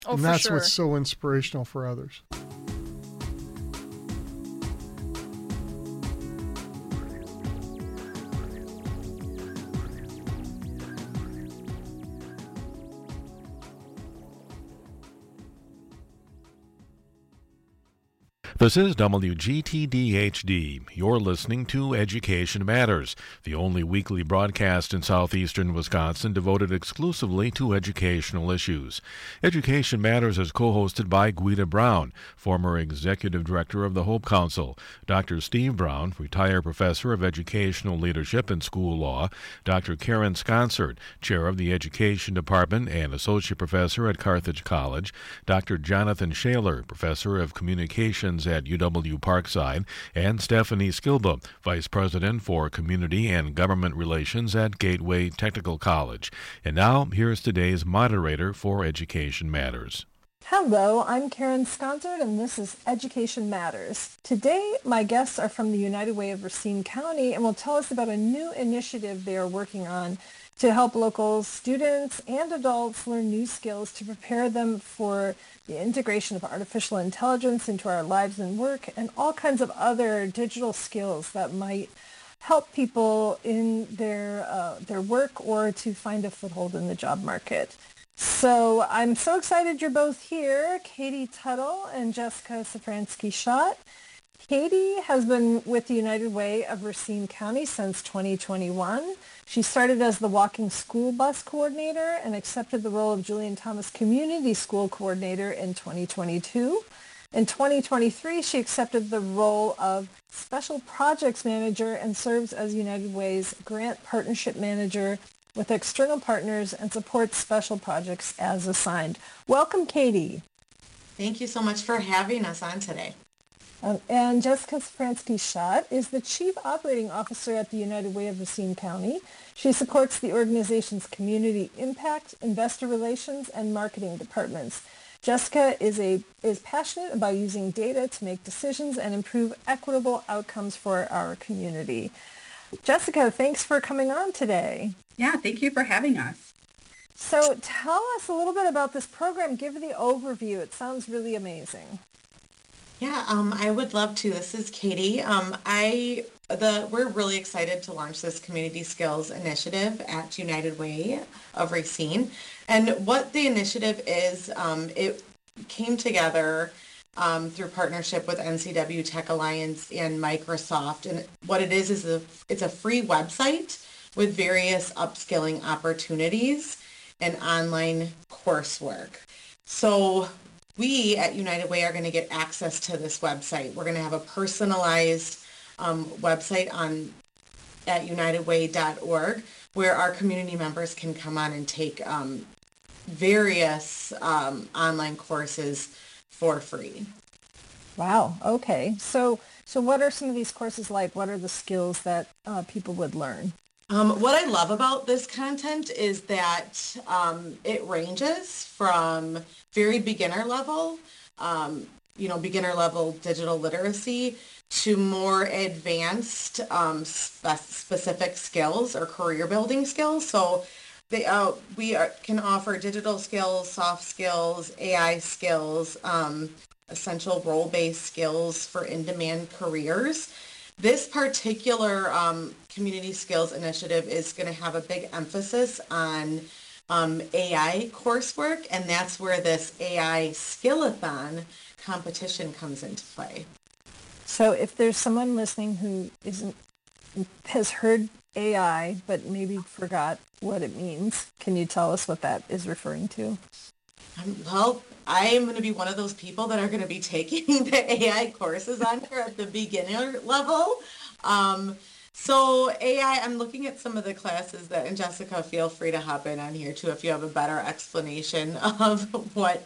Oh, And for that's what's sure. so inspirational for others. This is WGTD-HD. You're listening to Education Matters, the only weekly broadcast in southeastern Wisconsin devoted exclusively to educational issues. Education Matters is co-hosted by Guida Brown, former Executive Director of the Hope Council, Dr. Steve Brown, retired Professor of Educational Leadership and School Law, Dr. Karen Sconsert, Chair of the Education Department and Associate Professor at Carthage College, Dr. Jonathan Shaler, Professor of Communications at UW Parkside, and Stephanie Skilba, Vice President for Community and Government Relations at Gateway Technical College. And now, here's today's moderator for Education Matters. Hello, I'm Karen Sconzard, and this is Education Matters. Today, my guests are from the United Way of Racine County and will tell us about a new initiative they are working on to help local students and adults learn new skills to prepare them for the integration of artificial intelligence into our lives and work, and all kinds of other digital skills that might help people in their work or to find a foothold in the job market. So I'm so excited you're both here, Katie Tuttle and Jessica Safransky-Schott. Katie has been with the United Way of Racine County since 2021. She started as the walking school bus coordinator and accepted the role of Julian Thomas Community School Coordinator in 2022. In 2023, she accepted the role of Special Projects Manager and serves as United Way's Grant Partnership Manager with external partners and supports special projects as assigned. Welcome, Katie. Thank you so much for having us on today. And Jessica Safransky-Schott is the Chief Operating Officer at the United Way of Racine County. She supports the organization's community impact, investor relations, and marketing departments. Jessica is passionate about using data to make decisions and improve equitable outcomes for our community. Jessica, thanks for coming on today. Yeah, thank you for having us. So tell us a little bit about this program. Give the overview. It sounds really amazing. Yeah, I would love to. This is Katie. We're really excited to launch this community skills initiative at United Way of Racine. And what the initiative is, it came together through partnership with NCW Tech Alliance and Microsoft. And what it is it's a free website with various upskilling opportunities and online coursework. So we at United Way are going to get access to this website. We're going to have a personalized website at unitedway.org where our community members can come on and take various online courses for free. Wow. Okay. So what are some of these courses like? What are the skills that people would learn? What I love about this content is that it ranges from very beginner level, beginner level digital literacy to more advanced specific skills or career building skills. So we can offer digital skills, soft skills, AI skills, essential role-based skills for in-demand careers. This particular community skills initiative is going to have a big emphasis on AI coursework, and that's where this AI Skillathon competition comes into play. So if there's someone listening who has heard AI but maybe forgot what it means, can you tell us what that is referring to? Well, I am going to be one of those people that are going to be taking the AI courses on here at the beginner level. So AI, I'm looking at some of the classes and Jessica, feel free to hop in on here too if you have a better explanation of what.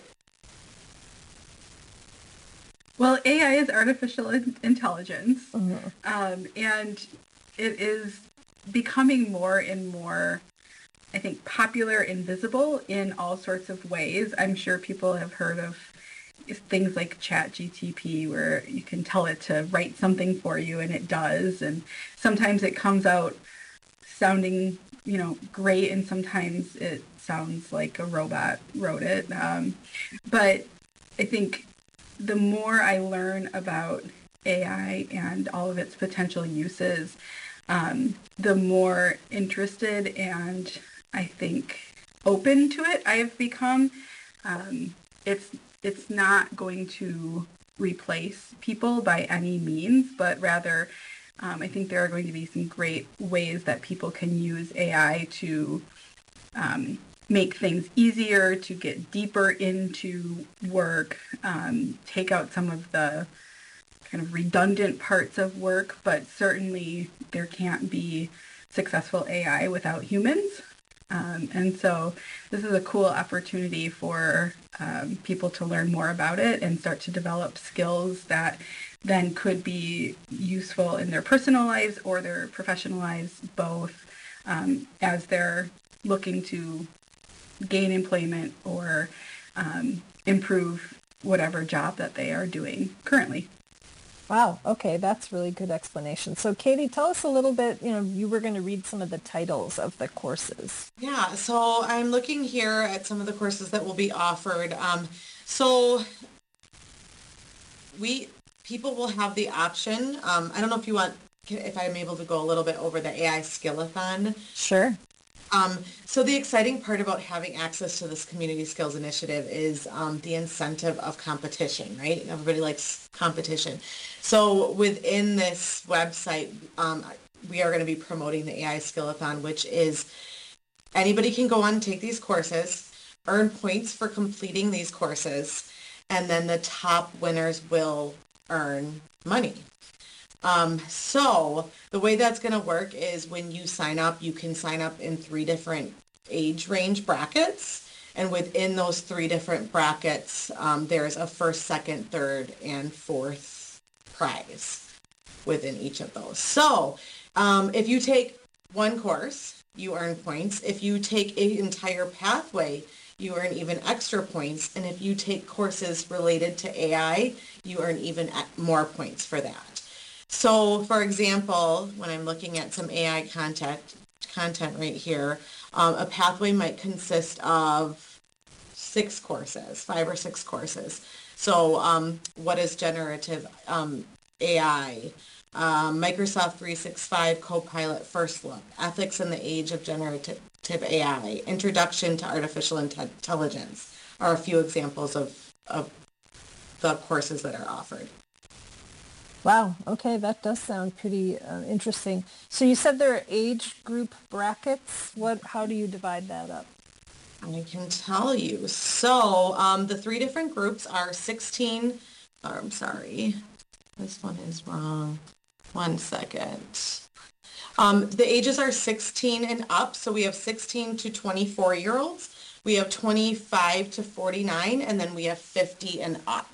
Well, AI is artificial intelligence, Mm-hmm. And it is becoming more and more, I think, popular and visible in all sorts of ways. I'm sure people have heard of things like ChatGPT, where you can tell it to write something for you and it does. And sometimes it comes out sounding great, and sometimes it sounds like a robot wrote it. But I think the more I learn about AI and all of its potential uses, the more interested and I think open to it I have become. It's not going to replace people by any means, but rather I think there are going to be some great ways that people can use AI to make things easier, to get deeper into work, take out some of the kind of redundant parts of work, but certainly there can't be successful AI without humans. And so this is a cool opportunity for people to learn more about it and start to develop skills that then could be useful in their personal lives or their professional lives, both as they're looking to gain employment or improve whatever job that they are doing currently. Wow. Okay. That's really good explanation. So Katie, tell us a little bit, you were going to read some of the titles of the courses. Yeah, so I'm looking here at some of the courses that will be offered. So people will have the option. I don't know if I'm able to go a little bit over the AI Skillathon. Sure. So the exciting part about having access to this Community Skills Initiative is the incentive of competition, right? Everybody likes competition. So within this website, we are going to be promoting the AI Skillathon, which is anybody can go on and take these courses, earn points for completing these courses, and then the top winners will earn money. So the way that's going to work is when you sign up, you can sign up in 3 different age range brackets. And within those 3 different brackets, there's a first, second, third, and fourth prize within each of those. So if you take one course, you earn points. If you take an entire pathway, you earn even extra points. And if you take courses related to AI, you earn even more points for that. So, for example, when I'm looking at some AI content right here, a pathway might consist of 5 or 6 courses. So, what is generative AI? Microsoft 365 Copilot First Look, Ethics in the Age of Generative AI, Introduction to Artificial Intelligence are a few examples of the courses that are offered. Wow. Okay. That does sound pretty interesting. So you said there are age group brackets. How do you divide that up? I can tell you. So the 3 different groups are 16. I'm sorry. This one is wrong. 1 second. The ages are 16 and up. So we have 16 to 24-year-olds. We have 25 to 49, and then we have 50 and up.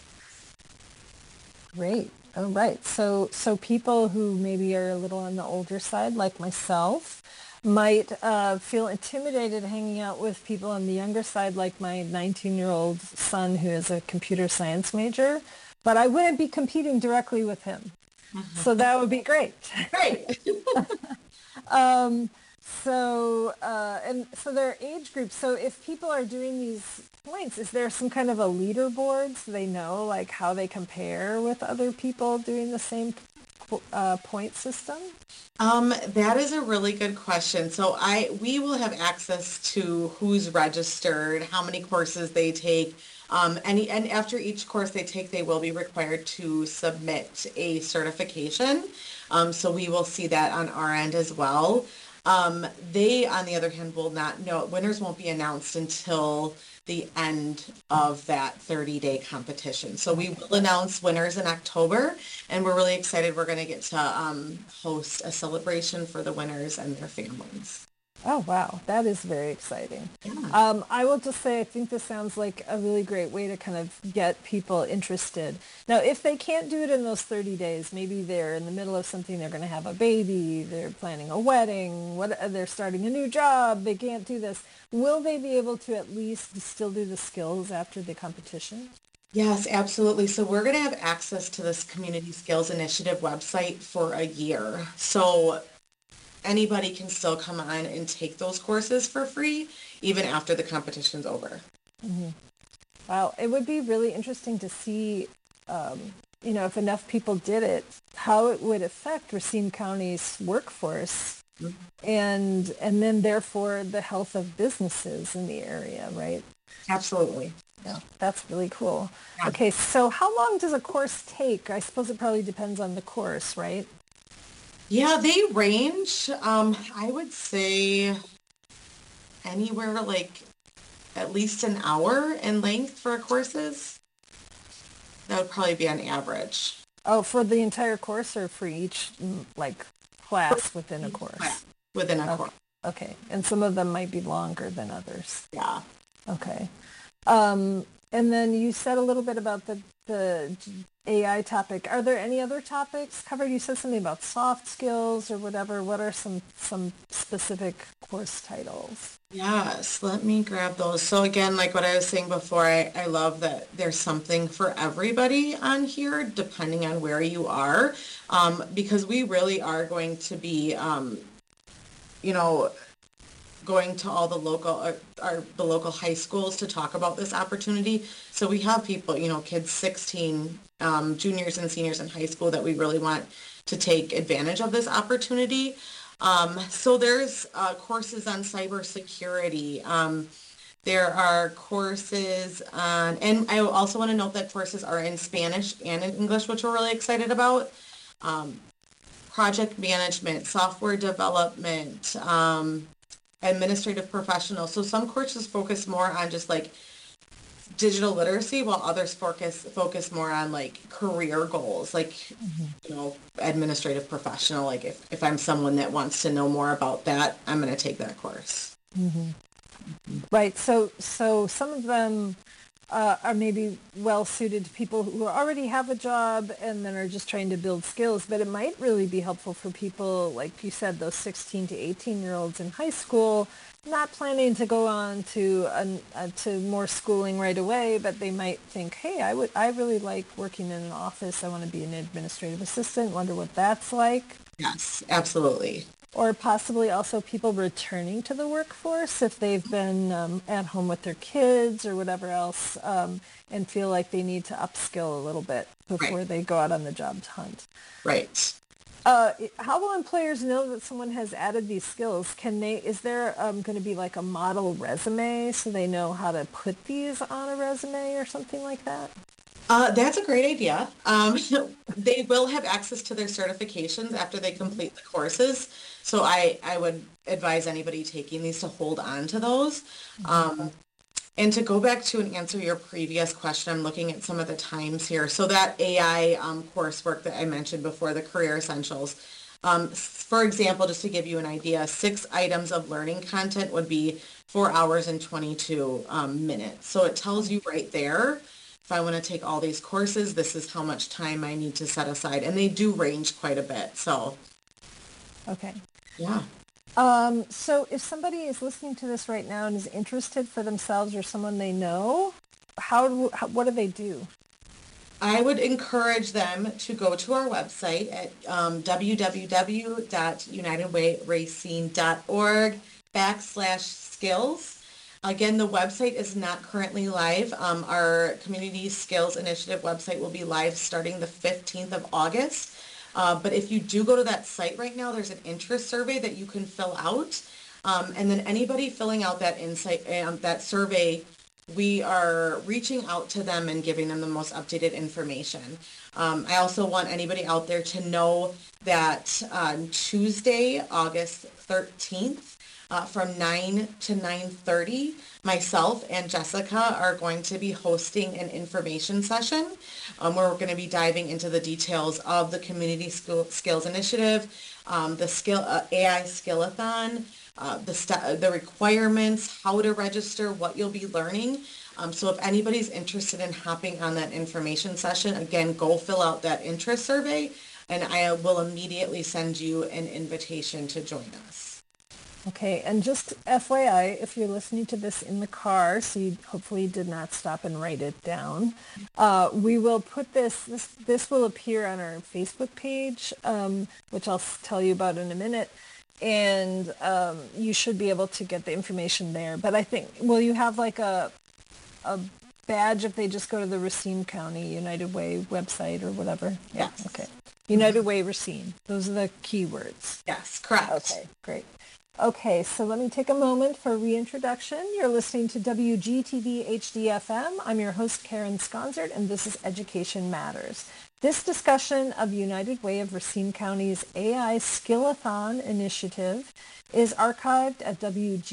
Great. All right. So people who maybe are a little on the older side, like myself, might feel intimidated hanging out with people on the younger side, like my 19-year-old son who is a computer science major, but I wouldn't be competing directly with him. So that would be great. Great. So there are age groups. So if people are doing these points, is there some kind of a leaderboard so they know like how they compare with other people doing the same point system? That is a really good question. So we will have access to who's registered, how many courses they take, and after each course they take, they will be required to submit a certification. So we will see that on our end as well. They, on the other hand, will not know. Winners won't be announced until the end of that 30-day competition. So we will announce winners in October, and we're really excited. We're going to get to host a celebration for the winners and their families. Oh, wow. That is very exciting. Yeah. I will just say I think this sounds like a really great way to kind of get people interested. Now, if they can't do it in those 30 days, maybe they're in the middle of something, they're going to have a baby, they're planning a wedding, they're starting a new job, they can't do this. Will they be able to at least still do the skills after the competition? Yes, absolutely. So we're going to have access to this Community Skills Initiative website for a year. So anybody can still come on and take those courses for free, even after the competition's over. Mm-hmm. Wow, it would be really interesting to see, if enough people did it, how it would affect Racine County's workforce, and then therefore the health of businesses in the area, right? Absolutely. Yeah, that's really cool. Yeah. Okay, so how long does a course take? I suppose it probably depends on the course, right? Yeah, they range. I would say anywhere like at least an hour in length for courses. That would probably be on average. Oh, for the entire course or for each class within a course? Class within a course. Okay, and some of them might be longer than others. Yeah. Okay. And then you said a little bit about the AI topic. Are there any other topics covered? You said something about soft skills or whatever. What are some specific course titles? Yes, let me grab those. So again, like what I was saying before, I love that there's something for everybody on here, depending on where you are, because we really are going to be, going to all the local high schools to talk about this opportunity. So we have people, kids 16, juniors and seniors in high school that we really want to take advantage of this opportunity. So there's courses on cybersecurity. There are courses on, and I also want to note that courses are in Spanish and in English, which we're really excited about. Project management, software development, administrative professional. So some courses focus more on just like digital literacy, while others focus more on like career goals, like, administrative professional. Like if I'm someone that wants to know more about that, I'm going to take that course. Right. So some of them are maybe well suited to people who already have a job and then are just trying to build skills, but it might really be helpful for people, like you said, those 16 to 18-year-olds in high school, not planning to go on to more schooling right away, but they might think, hey, I really like working in an office. I want to be an administrative assistant. Wonder what that's like. Yes, absolutely. Or possibly also people returning to the workforce if they've been at home with their kids or whatever else, and feel like they need to upskill a little bit before they go out on the job hunt. Right. How will employers know that someone has added these skills? Is there going to be like a model resume so they know how to put these on a resume or something like that? That's a great idea. They will have access to their certifications after they complete the courses. So I would advise anybody taking these to hold on to those. And to go back to and answer your previous question, I'm looking at some of the times here. So that AI coursework that I mentioned before, the Career Essentials, for example, just to give you an idea, 6 items of learning content would be 4 hours and 22 minutes. So it tells you right there, if I want to take all these courses, this is how much time I need to set aside. And they do range quite a bit. So, okay. Yeah. So if somebody is listening to this right now and is interested for themselves or someone they know, what do they do? I would encourage them to go to our website at www.unitedwayracine.org/skills. Again, the website is not currently live. Our Community Skills Initiative website will be live starting the 15th of August. But if you do go to that site right now, there's an interest survey that you can fill out. And then anybody filling out that survey, we are reaching out to them and giving them the most updated information. I also want anybody out there to know that on Tuesday, August 13th, from 9 to 9:30, myself and Jessica are going to be hosting an information session where we're going to be diving into the details of the Community Skills Initiative, the AI Skillathon, the requirements, how to register, what you'll be learning. So if anybody's interested in hopping on that information session, again, go fill out that interest survey, and I will immediately send you an invitation to join us. Okay, and just FYI, if you're listening to this in the car, so you hopefully did not stop and write it down, we will put this will appear on our Facebook page, which I'll tell you about in a minute. and you should be able to get the information there. But I think, will you have like a badge if they just go to the Racine County United Way website or whatever? Yeah. Yes. Okay. United Way Racine. Those are the keywords. Yes, correct. Okay, great. Okay, so let me take a moment for reintroduction. You're listening to WGTD HD-FM. I'm your host, Karen Sconzert, and this is Education Matters. This discussion of United Way of Racine County's AI Skillathon initiative is archived at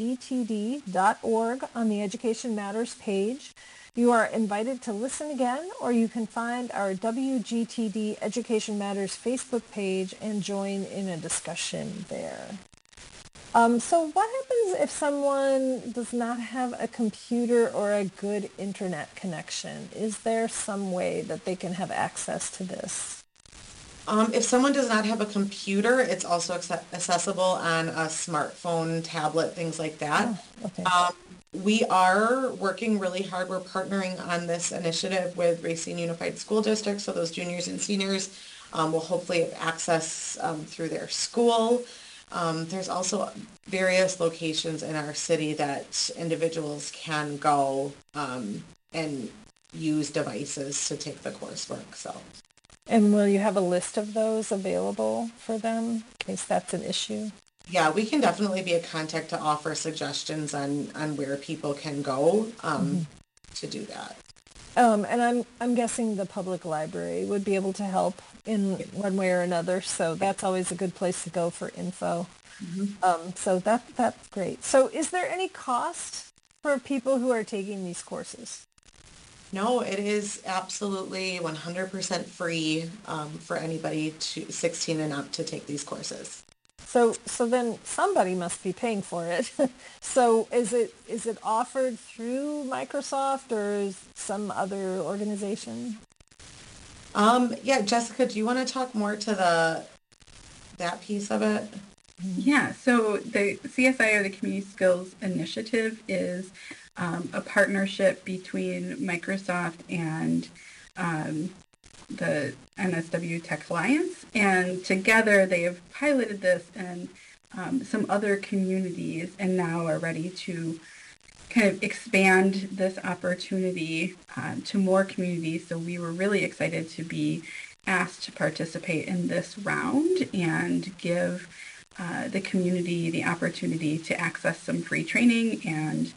wgtd.org on the Education Matters page. You are invited to listen again, or you can find our WGTD Education Matters Facebook page and join in a discussion there. So what happens if someone does not have a computer or a good internet connection? Is there some way that they can have access to this? If someone does not have a computer, it's also accessible on a smartphone, tablet, things like that. Oh, okay. We are working really hard. We're partnering on this initiative with Racine Unified School District, so those juniors and seniors will hopefully have access through their school. There's also various locations in our city that individuals can go and use devices to take the coursework. So. And will you have a list of those available for them in case that's an issue? Yeah, we can definitely be a contact to offer suggestions on where people can go to do that. And I'm guessing the public library would be able to help in one way or another. So that's always a good place to go for info. Mm-hmm. So that's great. So is there any cost for people who are taking these courses? No, it is absolutely 100% free for anybody 16 and up to take these courses. So then somebody must be paying for it. So is it offered through Microsoft or some other organization? Yeah, Jessica, do you want to talk more to that piece of it? Yeah, so the CSI, or the Community Skills Initiative, is a partnership between Microsoft and the NSW Tech Alliance, and together they have piloted this in some other communities and now are ready to kind of expand this opportunity to more communities. So we were really excited to be asked to participate in this round and give the community the opportunity to access some free training and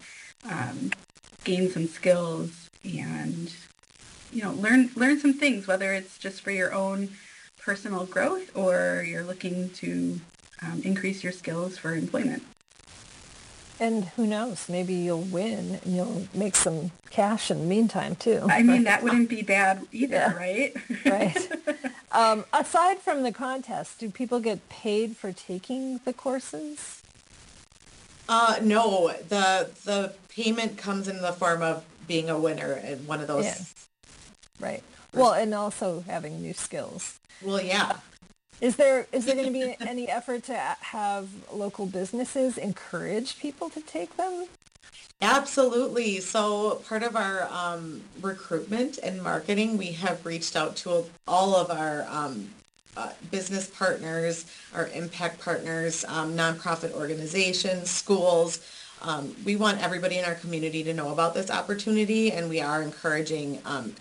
gain some skills and learn some things, whether it's just for your own personal growth or you're looking to increase your skills for employment. And who knows, maybe you'll win and you'll make some cash in the meantime too. I mean, that wouldn't be bad either, yeah. Right? Right. Aside from the contest, do people get paid for taking the courses? No, the payment comes in the form of being a winner in one of those. Yeah. Right. Well, and also having new skills. Well, yeah. Is there going to be any effort to have local businesses encourage people to take them? Absolutely. So part of our recruitment and marketing, we have reached out to all of our business partners, our impact partners, nonprofit organizations, schools. We want everybody in our community to know about this opportunity, and we are encouraging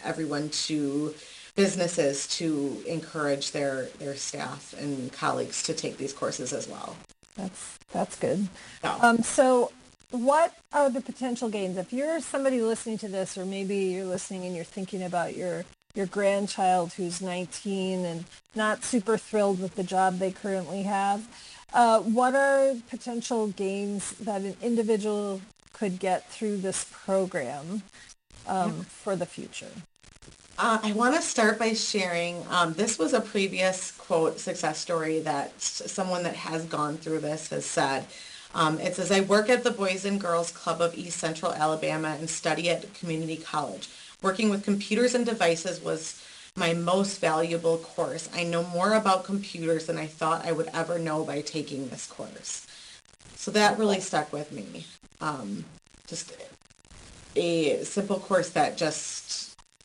businesses to encourage their staff and colleagues to take these courses as well. That's good. Yeah. So what are the potential gains? If you're somebody listening to this, or maybe you're listening and you're thinking about your grandchild who's 19 and not super thrilled with the job they currently have, what are potential gains that an individual could get through this program for the future? I want to start by sharing, this was a previous, quote, success story that someone that has gone through this has said. It says, I work at the Boys and Girls Club of East Central Alabama and study at community college. Working with computers and devices was my most valuable course. I know more about computers than I thought I would ever know by taking this course. So that really stuck with me. Just a simple course that just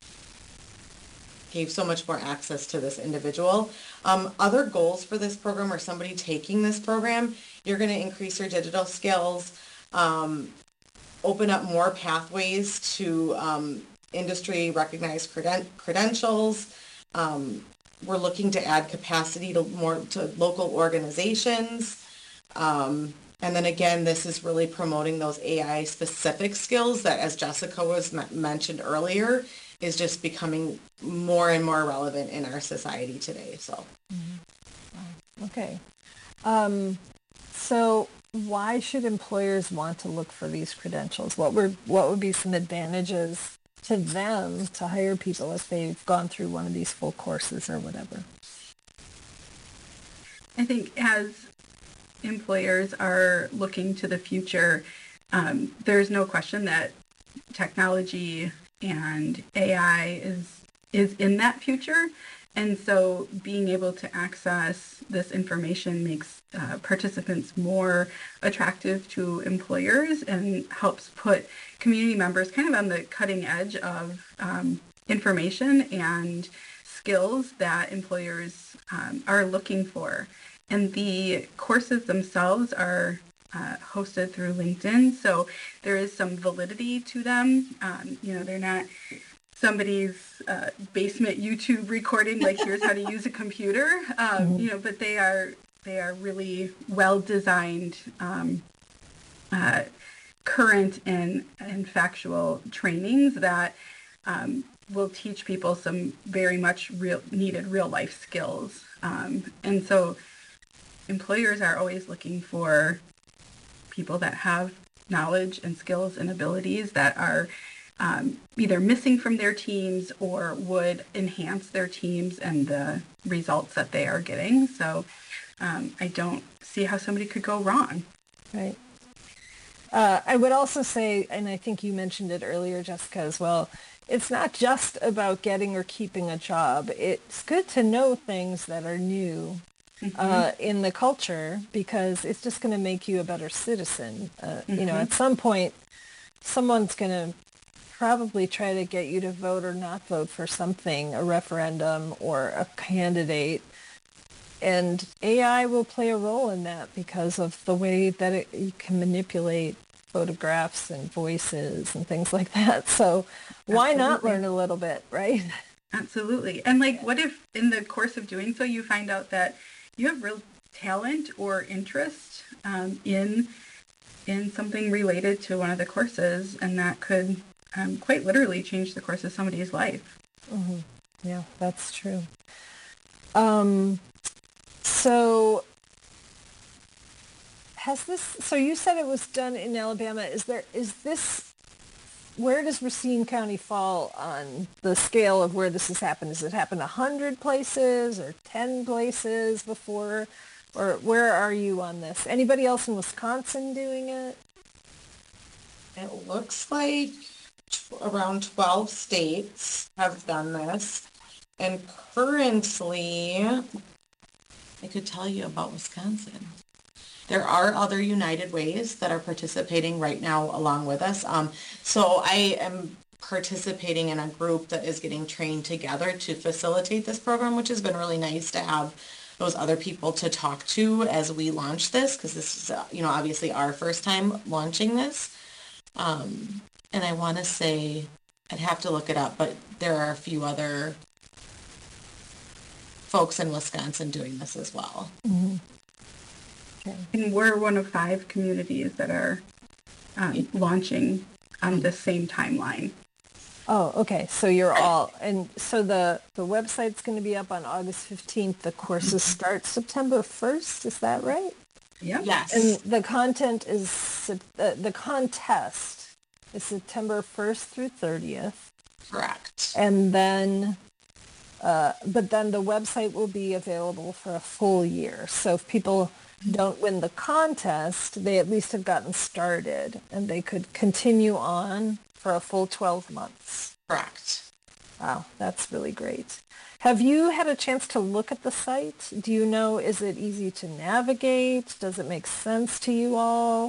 gave so much more access to this individual. Other goals for this program, or somebody taking this program, You're going to increase your digital skills, open up more pathways to industry recognized credentials. We're looking to add capacity to local organizations. And then again, this is really promoting those AI specific skills that, as Jessica was mentioned earlier, is just becoming more and more relevant in our society today. So, okay. So why should employers want to look for these credentials? What would be some advantages to them to hire people if they've gone through one of these full courses or whatever? I think as employers are looking to the future, there's no question that technology and AI is in that future. And so being able to access this information makes participants more attractive to employers and helps put community members kind of on the cutting edge of information and skills that employers are looking for. And the courses themselves are hosted through LinkedIn, so there is some validity to them. They're not somebody's basement YouTube recording, like here's how to use a computer, but they are really well designed, current and factual trainings that will teach people some very much needed real life skills. And so employers are always looking for people that have knowledge and skills and abilities that are either missing from their teams or would enhance their teams and the results that they are getting. So I don't see how somebody could go wrong. Right. I would also say, and I think you mentioned it earlier, Jessica, as well, it's not just about getting or keeping a job. It's good to know things that are new in the culture, because it's just going to make you a better citizen. At some point, someone's going to probably try to get you to vote or not vote for something, a referendum or a candidate. And AI will play a role in that because of the way that you can manipulate photographs and voices and things like that. So why not learn a little bit, right? Absolutely. And what if in the course of doing so, you find out that you have real talent or interest in something related to one of the courses, and that could quite literally change the course of somebody's life. Mm-hmm. Yeah, that's true. So you said it was done in Alabama. Where does Racine County fall on the scale of where this has happened? Has it happened 100 places or 10 places before? Or where are you on this? Anybody else in Wisconsin doing it? It looks like around 12 states have done this. And currently, I could tell you about Wisconsin. There are other United Ways that are participating right now along with us. So I am participating in a group that is getting trained together to facilitate this program, which has been really nice to have those other people to talk to as we launch this, because this is, obviously our first time launching this. And I want to say, I'd have to look it up, but there are a few other folks in Wisconsin doing this as well. Mm-hmm. Okay. And we're one of 5 communities that are launching on the same timeline. Oh, okay. So you're all, and so the website's going to be up on August 15th. The courses start September 1st. Is that right? Yeah. Yes. And the contest is September 1st through 30th. Correct. And then, but then the website will be available for a full year. So if people don't win the contest, they at least have gotten started, and they could continue on for a full 12 months. Correct. Wow, that's really great. Have you had a chance to look at the site? Do you know, is it easy to navigate? Does it make sense to you all?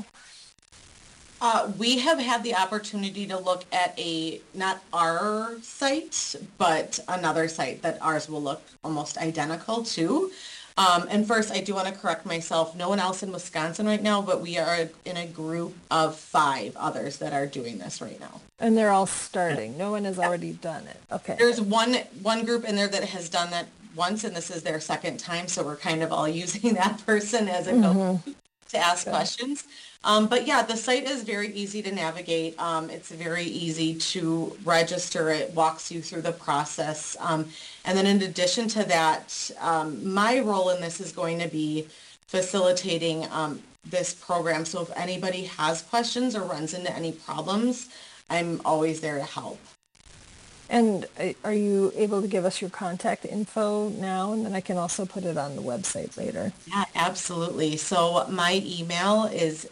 We have had the opportunity to look at not our site, but another site that ours will look almost identical to. And first, I do want to correct myself. No one else in Wisconsin right now, but we are in a group of 5 others that are doing this right now. And they're all starting. No one has already done it. Okay. There's one group in there that has done that once, and this is their second time, so we're kind of all using that person as a go to ask questions. But yeah, the site is very easy to navigate. It's very easy to register. It walks you through the process. And then in addition to that, my role in this is going to be facilitating this program. So if anybody has questions or runs into any problems, I'm always there to help. And are you able to give us your contact info now? And then I can also put it on the website later. Yeah, absolutely. So my email is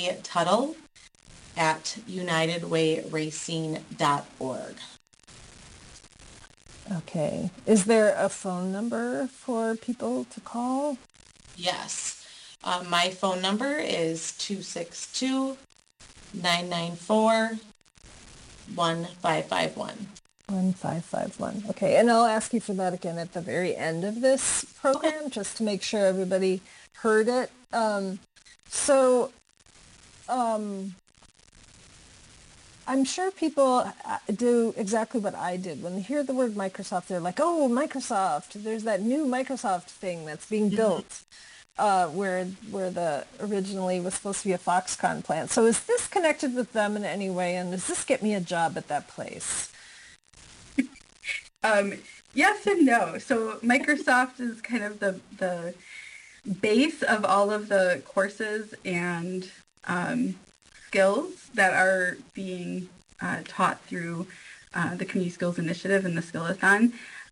ktuttle@unitedwayracing.org. Okay. Is there a phone number for people to call? Yes. My phone number is 262-994-1551. 1551. Okay, and I'll ask you for that again at the very end of this program, just to make sure everybody heard it. I'm sure people do exactly what I did. When they hear the word Microsoft, they're like, oh, Microsoft, there's that new Microsoft thing that's being built, where the originally was supposed to be a Foxconn plant. So is this connected with them in any way, and does this get me a job at that place? Yes and no. So Microsoft is kind of the base of all of the courses and skills that are being taught through the Community Skills Initiative and the Skillathon.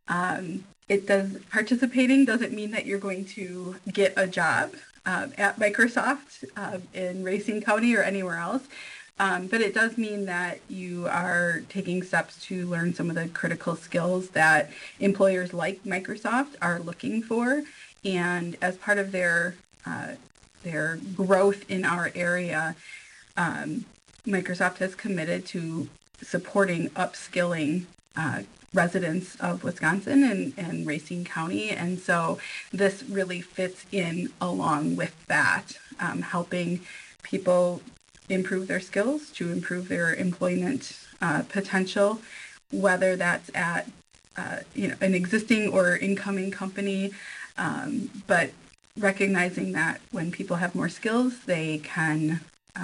Participating doesn't mean that you're going to get a job at Microsoft in Racine County or anywhere else. But it does mean that you are taking steps to learn some of the critical skills that employers like Microsoft are looking for. And as part of their growth in our area, Microsoft has committed to supporting upskilling residents of Wisconsin and Racine County. And so this really fits in along with that, helping people improve their skills to improve their employment potential, whether that's at an existing or incoming company, but recognizing that when people have more skills, they can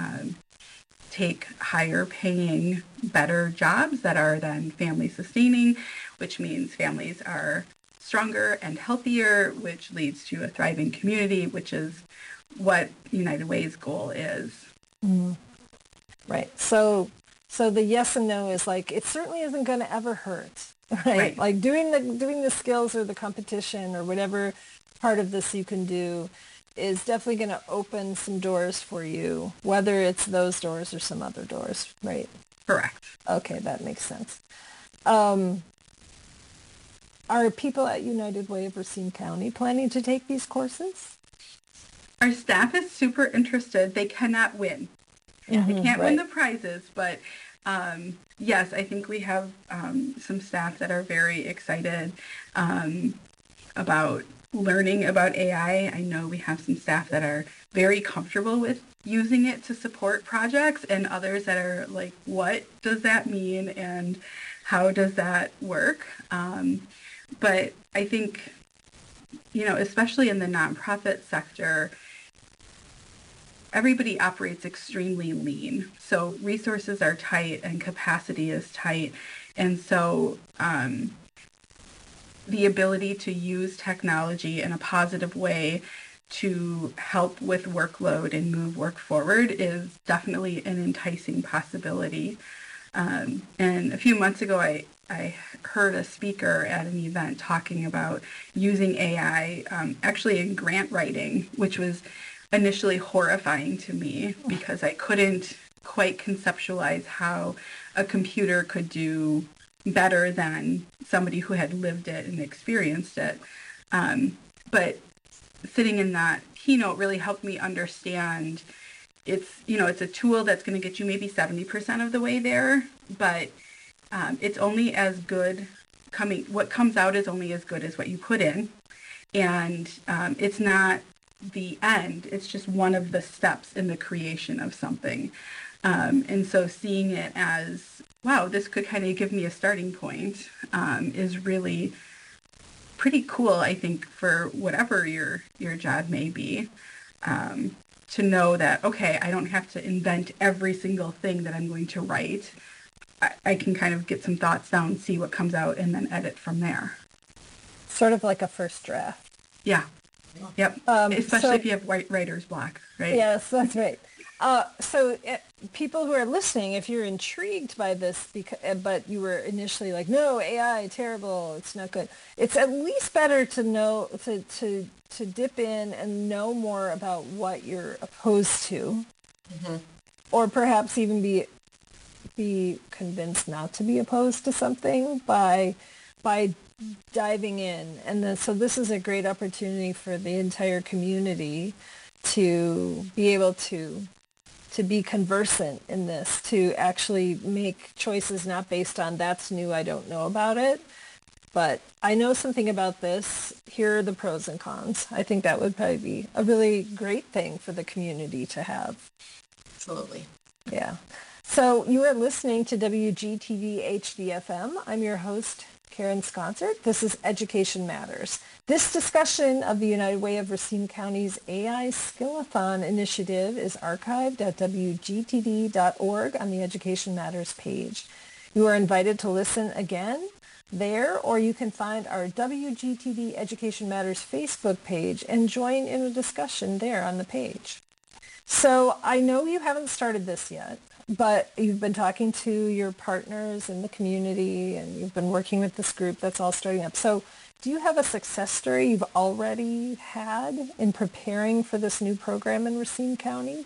take higher paying, better jobs that are then family sustaining, which means families are stronger and healthier, which leads to a thriving community, which is what United Way's goal is. Right. So the yes and no is like, it certainly isn't going to ever hurt, right? Like doing the skills or the competition or whatever part of this you can do is definitely going to open some doors for you, whether it's those doors or some other doors, right? Correct. Okay, that makes sense. Are people at United Way of Racine County planning to take these courses? Our staff is super interested. They cannot win. They can't win the prizes, but yes, I think we have some staff that are very excited about learning about AI. I know we have some staff that are very comfortable with using it to support projects, and others that are like, what does that mean and how does that work? But I think, especially in the nonprofit sector, everybody operates extremely lean. So resources are tight and capacity is tight. And so the ability to use technology in a positive way to help with workload and move work forward is definitely an enticing possibility. And a few months ago, I heard a speaker at an event talking about using AI actually in grant writing, which was initially horrifying to me because I couldn't quite conceptualize how a computer could do better than somebody who had lived it and experienced it. But sitting in that keynote really helped me understand it's a tool that's going to get you maybe 70% of the way there, but it's only as good what comes out is only as good as what you put in. And it's not the end. It's just one of the steps in the creation of something. And so seeing it as, wow, this could kind of give me a starting point is really pretty cool, I think, for whatever your job may be. To know that, okay, I don't have to invent every single thing that I'm going to write. I can kind of get some thoughts down, see what comes out, and then edit from there. Sort of like a first draft. Yeah. Yep. Especially if you have writer's block, right? Yes, that's right. People who are listening, if you're intrigued by this, but you were initially like, no, AI, terrible, it's not good. It's at least better to know, to dip in and know more about what you're opposed to, or perhaps even be convinced not to be opposed to something by diving in. And so this is a great opportunity for the entire community to be able to be conversant in this, to actually make choices not based on that's new, I don't know about it, but I know something about this. Here are the pros and cons. I think that would probably be a really great thing for the community to have. Absolutely. Yeah. So you are listening to WGTV HD-FM. I'm your host, Karen Sconzert. This is Education Matters. This discussion of the United Way of Racine County's AI Skillathon initiative is archived at WGTV.org on the Education Matters page. You are invited to listen again there, or you can find our WGTV Education Matters Facebook page and join in a discussion there on the page. So I know you haven't started this yet, but you've been talking to your partners in the community and you've been working with this group that's all starting up. So do you have a success story you've already had in preparing for this new program in Racine County?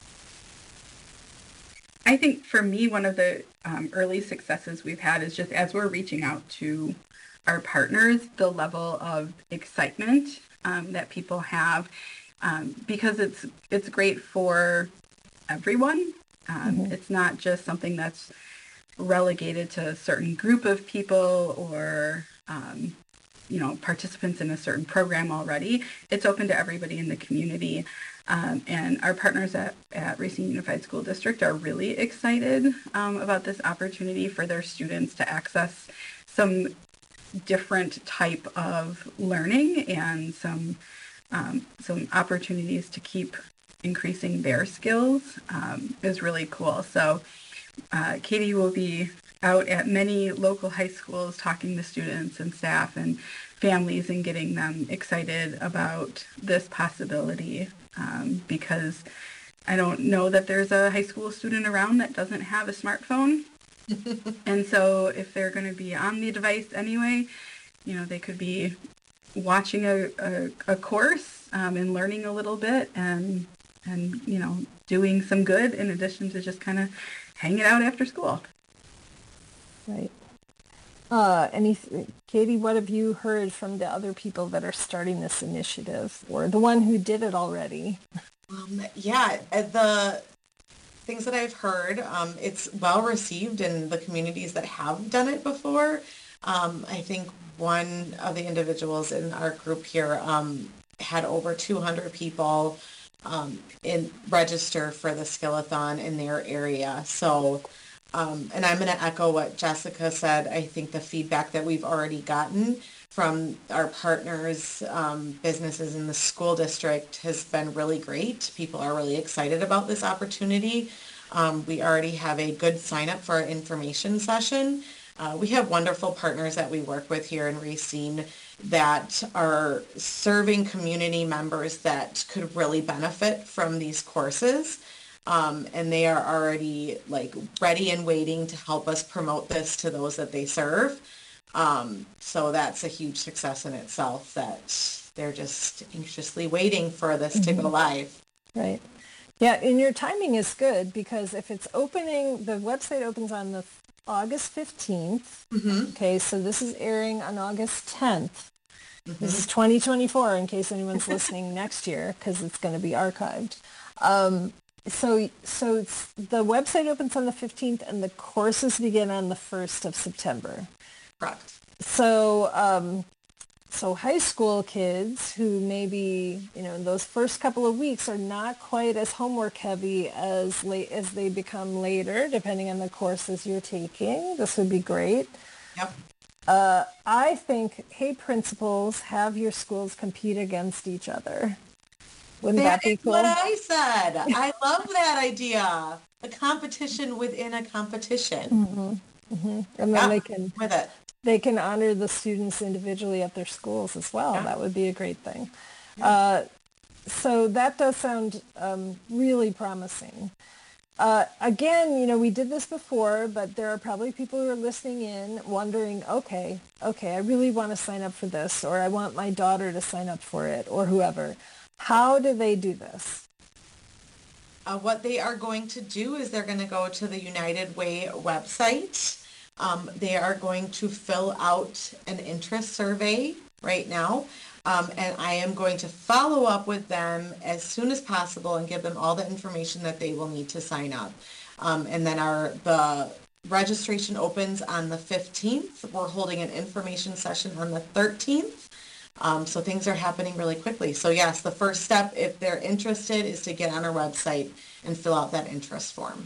I think for me, one of the early successes we've had is just as we're reaching out to our partners, the level of excitement that people have, because it's great for everyone. It's not just something that's relegated to a certain group of people or, participants in a certain program already. It's open to everybody in the community. And our partners at Racine Unified School District are really excited about this opportunity for their students to access some different type of learning and some opportunities to keep increasing their skills is really cool. So Katie will be out at many local high schools talking to students and staff and families and getting them excited about this possibility because I don't know that there's a high school student around that doesn't have a smartphone. And so if they're going to be on the device anyway, they could be watching a course and learning a little bit and doing some good in addition to just kind of hanging out after school. Right. Katie, what have you heard from the other people that are starting this initiative, or the one who did it already? The things that I've heard, it's well received in the communities that have done it before. I think one of the individuals in our group here had over 200 people register for the Skillathon in their area. So, and I'm going to echo what Jessica said. I think the feedback that we've already gotten from our partners, businesses in the school district has been really great. People are really excited about this opportunity. We already have a good sign up for our information session. We have wonderful partners that we work with here in Racine that are serving community members that could really benefit from these courses. And they are already ready and waiting to help us promote this to those that they serve. So that's a huge success in itself, that they're just anxiously waiting for this to go live. Right. Yeah, and your timing is good because if it's opening, the website opens on the August 15th. Okay, so this is airing on August 10th. This is 2024 in case anyone's listening next year because it's going to be archived. So it's, the website opens on the 15th and the courses begin on the 1st of September. Correct. So So high school kids who maybe, in those first couple of weeks are not quite as homework heavy as they become later, depending on the courses you're taking. This would be great. Yep. I think, hey, principals, have your schools compete against each other. Wouldn't that be cool? What I said. I love that idea. A competition within a competition. Mm-hmm. Mm-hmm. And then with it. They can honor the students individually at their schools as well. Yeah. That would be a great thing. Yeah. So that does sound really promising. Again, we did this before, but there are probably people who are listening in wondering, okay, I really want to sign up for this, or I want my daughter to sign up for it, or whoever. How do they do this? What they are going to do is they're going to go to the United Way website. They are going to fill out an interest survey right now. And I am going to follow up with them as soon as possible and give them all the information that they will need to sign up. And then the registration opens on the 15th. We're holding an information session on the 13th. So things are happening really quickly. So yes, the first step, if they're interested, is to get on our website and fill out that interest form.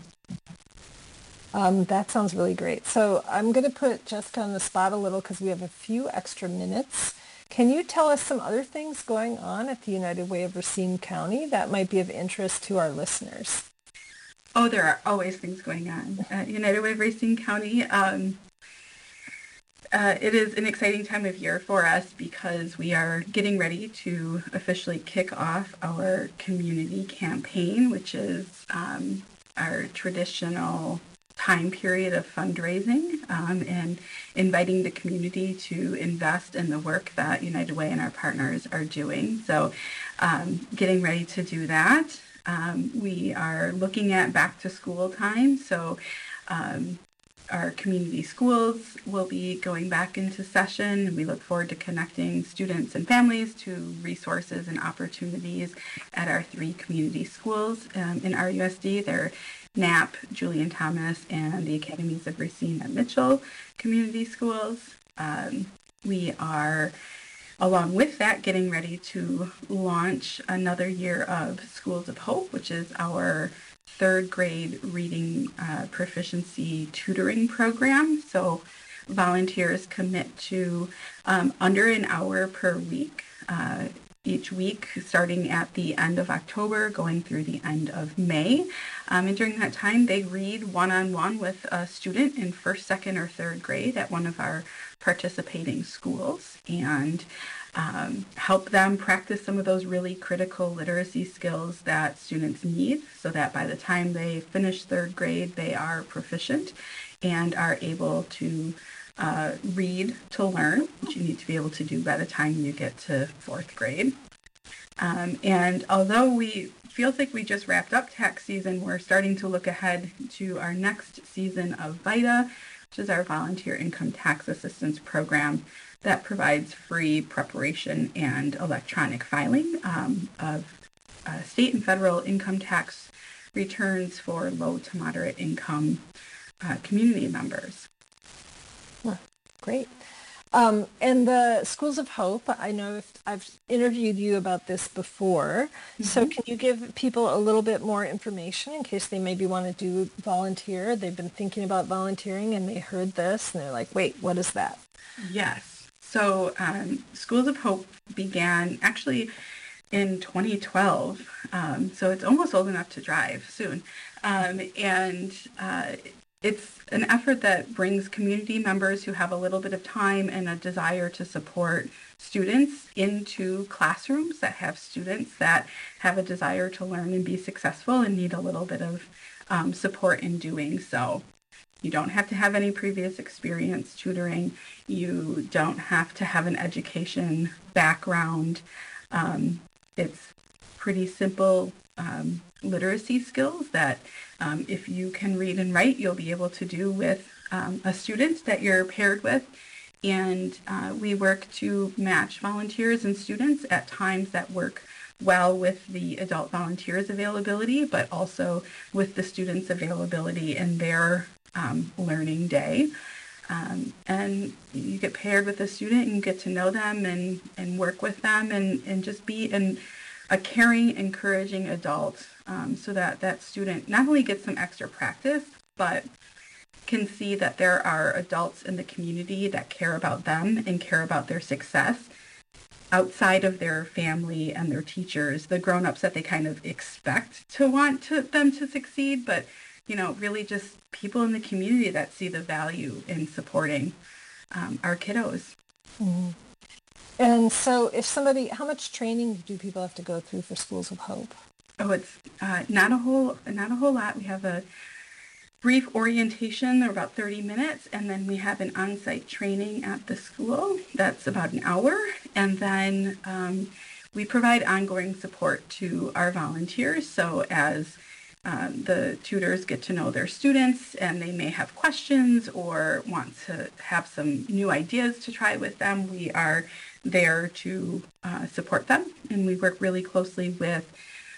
That sounds really great. So I'm going to put Jessica on the spot a little because we have a few extra minutes. Can you tell us some other things going on at the United Way of Racine County that might be of interest to our listeners? Oh, there are always things going on at United Way of Racine County. It is an exciting time of year for us because we are getting ready to officially kick off our community campaign, which is our traditional time period of fundraising and inviting the community to invest in the work that United Way and our partners are doing. So getting ready to do that. We are looking at back to school time. So our community schools will be going back into session. We look forward to connecting students and families to resources and opportunities at our 3 community schools in RUSD. They're Knapp, Julian Thomas, and the Academies of Racine and Mitchell community schools. We are, along with that, getting ready to launch another year of Schools of Hope, which is our 3rd grade reading proficiency tutoring program. So volunteers commit to under an hour per week each week, starting at the end of October, going through the end of May. And during that time, they read one-on-one with a student in 1st, 2nd, or 3rd grade at one of our participating schools and help them practice some of those really critical literacy skills that students need so that by the time they finish 3rd grade, they are proficient and are able to read to learn, which you need to be able to do by the time you get to 4th grade. And although feels like we just wrapped up tax season, we're starting to look ahead to our next season of VITA, which is our Volunteer Income Tax Assistance Program that provides free preparation and electronic filing of state and federal income tax returns for low to moderate income community members. Great. And the Schools of Hope, I know I've interviewed you about this before. Mm-hmm. So can you give people a little bit more information in case they maybe want to do volunteer? They've been thinking about volunteering and they heard this and they're like, wait, what is that? Yes. So Schools of Hope began actually in 2012. So it's almost old enough to drive soon. It's an effort that brings community members who have a little bit of time and a desire to support students into classrooms that have students that have a desire to learn and be successful and need a little bit of support in doing so. You don't have to have any previous experience tutoring. You don't have to have an education background. It's pretty simple literacy skills that if you can read and write, you'll be able to do with a student that you're paired with. And we work to match volunteers and students at times that work well with the adult volunteers availability, but also with the students' availability in their learning day. And you get paired with a student and you get to know them and work with them and just be a caring, encouraging adult, so that that student not only gets some extra practice, but can see that there are adults in the community that care about them and care about their success outside of their family and their teachers, the grown-ups that they kind of expect to want them to succeed, but really just people in the community that see the value in supporting our kiddos. Mm-hmm. And so how much training do people have to go through for Schools of Hope? Oh, it's not a whole lot. We have a brief orientation, they're about 30 minutes, and then we have an on-site training at the school that's about an hour, and then we provide ongoing support to our volunteers. So as the tutors get to know their students and they may have questions or want to have some new ideas to try with them, we are there to support them, and we work really closely with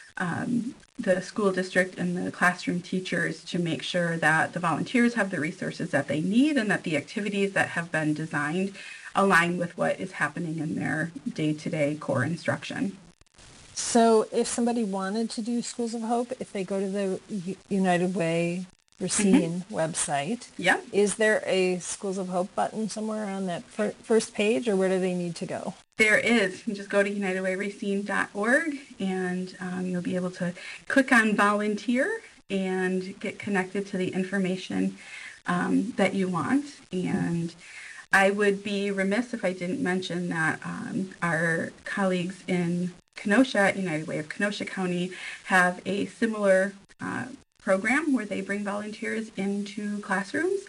the school district and the classroom teachers to make sure that the volunteers have the resources that they need and that the activities that have been designed align with what is happening in their day-to-day core instruction. So if somebody wanted to do Schools of Hope, if they go to the United Way Racine website, is there a Schools of Hope button somewhere on that first page, or where do they need to go? There is. You just go to unitedwayracine.org, and you'll be able to click on volunteer and get connected to the information that you want. And I would be remiss if I didn't mention that our colleagues in Kenosha at United Way of Kenosha County have a similar program where they bring volunteers into classrooms.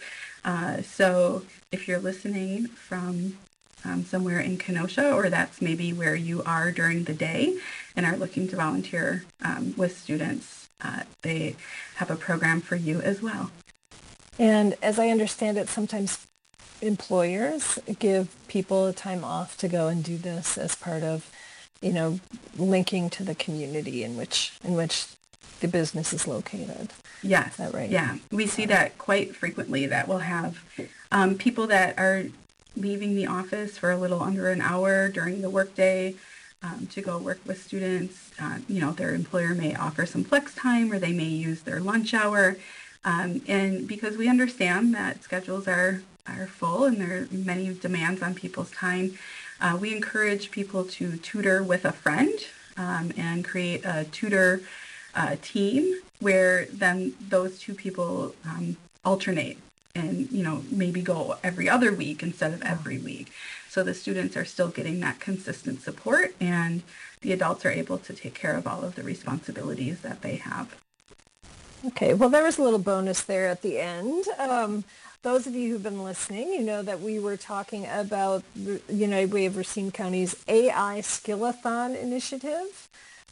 So if you're listening from somewhere in Kenosha, or that's maybe where you are during the day and are looking to volunteer with students, they have a program for you as well. And as I understand it, sometimes employers give people a time off to go and do this as part of, linking to the community in which the business is located. Yes. Is that right? Yeah. We see that quite frequently, that we'll have people that are leaving the office for a little under an hour during the workday to go work with students. Their employer may offer some flex time, or they may use their lunch hour. And because we understand that schedules are full and there are many demands on people's time, we encourage people to tutor with a friend and create a tutor team where then those two people alternate and, maybe go every other week instead of every week. So the students are still getting that consistent support, and the adults are able to take care of all of the responsibilities that they have. Okay, well, there was a little bonus there at the end. Those of you who've been listening, you know that we were talking about the United Way of Racine County's AI Skillathon initiative.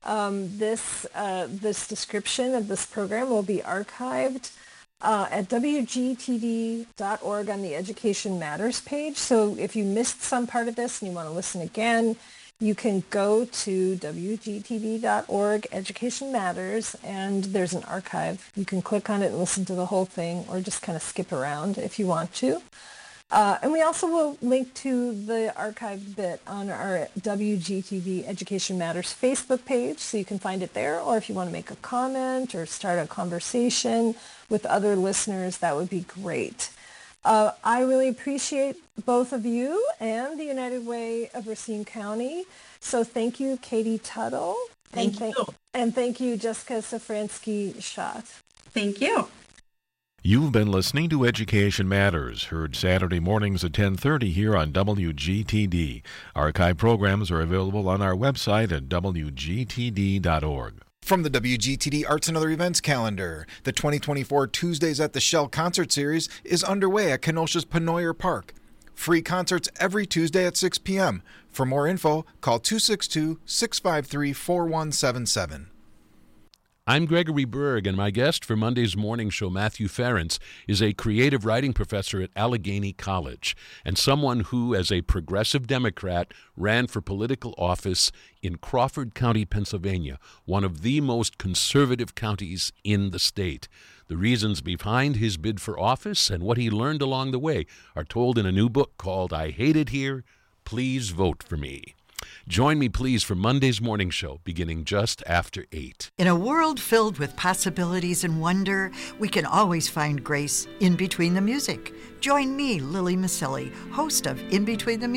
This description of this program will be archived at wgtd.org on the Education Matters page. So if you missed some part of this and you want to listen again, you can go to wgtd.org, Education Matters, and there's an archive. You can click on it and listen to the whole thing, or just kind of skip around if you want to. And we also will link to the archived bit on our WGTD Education Matters Facebook page, so you can find it there. Or if you want to make a comment or start a conversation with other listeners, that would be great. I really appreciate both of you and the United Way of Racine County. So thank you, Katie Tuttle. Thank you. And thank you, Jessica Safransky-Schott. Thank you. You've been listening to Education Matters, heard Saturday mornings at 10:30 here on WGTD. Archive programs are available on our website at wgtd.org. From the WGTD Arts and Other Events calendar, the 2024 Tuesdays at the Shell concert series is underway at Kenosha's Pennoyer Park. Free concerts every Tuesday at 6 p.m. For more info, call 262-653-4177. I'm Gregory Berg, and my guest for Monday's morning show, Matthew Ference, is a creative writing professor at Allegheny College and someone who, as a progressive Democrat, ran for political office in Crawford County, Pennsylvania, one of the most conservative counties in the state. The reasons behind his bid for office and what he learned along the way are told in a new book called I Hate It Here, Please Vote for Me. Join me, please, for Monday's morning show, beginning just after 8. In a world filled with possibilities and wonder, we can always find grace in between the music. Join me, Lily Maselli, host of In Between the Music.